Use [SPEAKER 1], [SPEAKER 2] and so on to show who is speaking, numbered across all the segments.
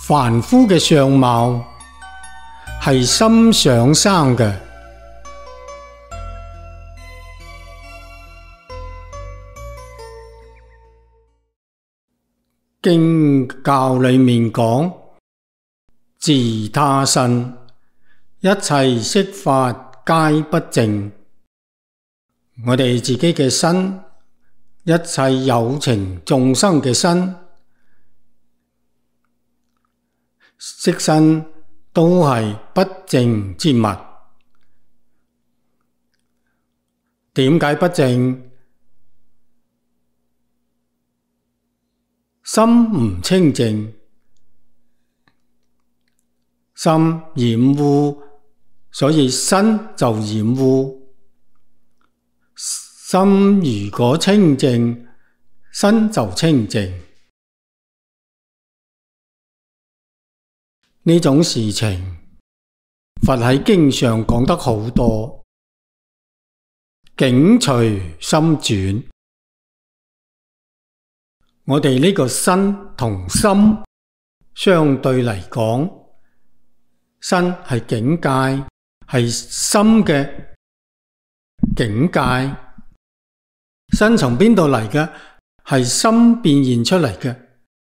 [SPEAKER 1] 凡夫嘅相貌係心想生嘅。經教裏面講，自他身，一切色法皆不淨。我哋自己嘅身，一切有情眾生嘅身，色身都係不淨之物。點解不淨？心唔清淨，心染污，所以身就染污。心如果清淨，身就清淨。呢種事情，佛喺經上講得好多，境隨心轉。我哋呢個身同心相對嚟講，身係境界，係心嘅境界。身從邊度嚟嘅？係心變現出嚟嘅。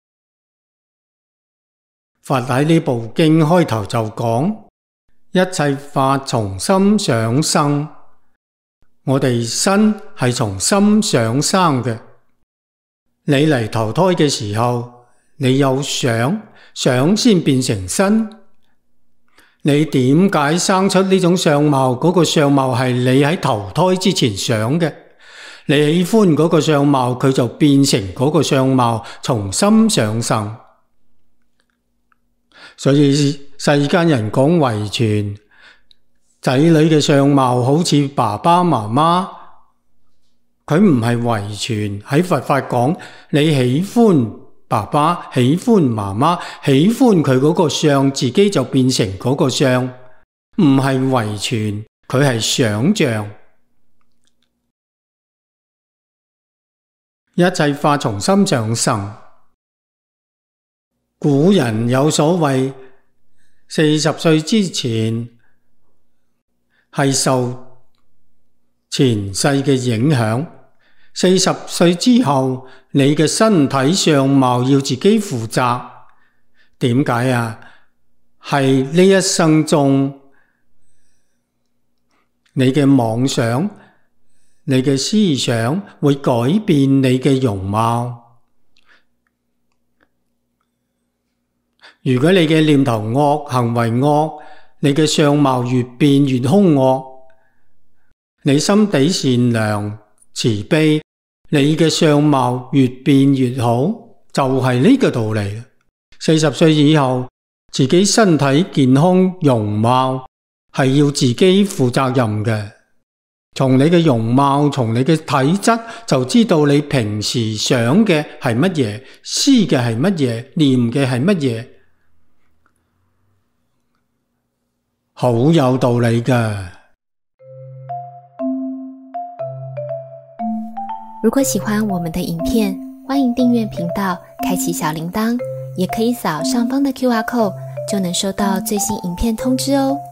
[SPEAKER 1] 佛喺呢部經開頭就講，一切法從心想生。我哋身係從心想生嘅。你嚟投胎嘅時候，你有想先變成身。你點解生出呢種相貌？嗰個相貌係你喺投胎之前想嘅。你喜歡嗰個相貌，佢就變成嗰個相貌，從心想生。所以世間人講遺傳，仔女嘅相貌好似爸爸媽媽，佢唔係遺傳。喺佛法講，你喜歡爸爸，喜歡媽媽，喜歡佢嗰個相，自己就變成嗰個相，唔係遺傳，佢係想像。一切法從心想生。古人有所謂，40歲之前係受前世嘅影響，40歲之後你嘅身體相貌要自己負責。點解啊？係呢一生中你嘅妄想，你嘅思想會改變你嘅容貌。如果你嘅念頭惡，行為惡，你嘅相貌越變越兇惡。你心地善良慈悲，你嘅相貌越變越好，就係呢個道理。40歲以後，自己身體健康容貌係要自己負責任嘅。從你嘅容貌，從你嘅體質，就知道你平時想嘅係乜嘢，思嘅係乜嘢，念嘅係乜嘢，好有道理㗎。
[SPEAKER 2] 如果喜歡我們的影片，歡迎訂閱頻道，開啟小鈴鐺，也可以掃上方的QR code，就能收到最新影片通知哦。